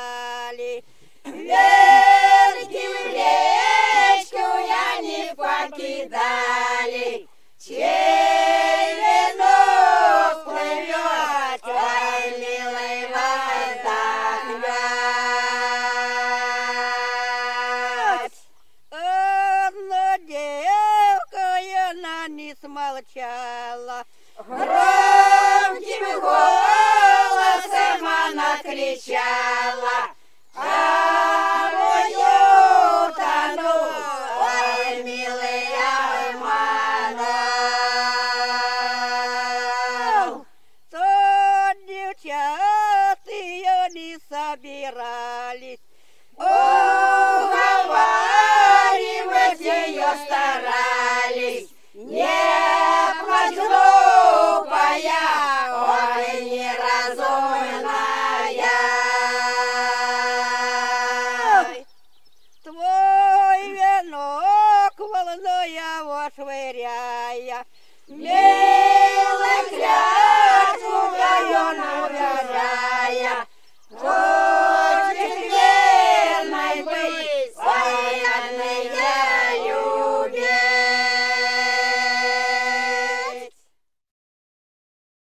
стали. Ветки в речку они покидали, чей венок плывет, ой, милый, воздохнет. Одна девка, и она не смолчала. Громким голосом она кричала: «Обуют тону, ой, милый, обманул». То девчат ее не собирались. Уговаривать ее старались. Не плачь, глупая, ой, неразумная. Твой венок волной его швыряя, Не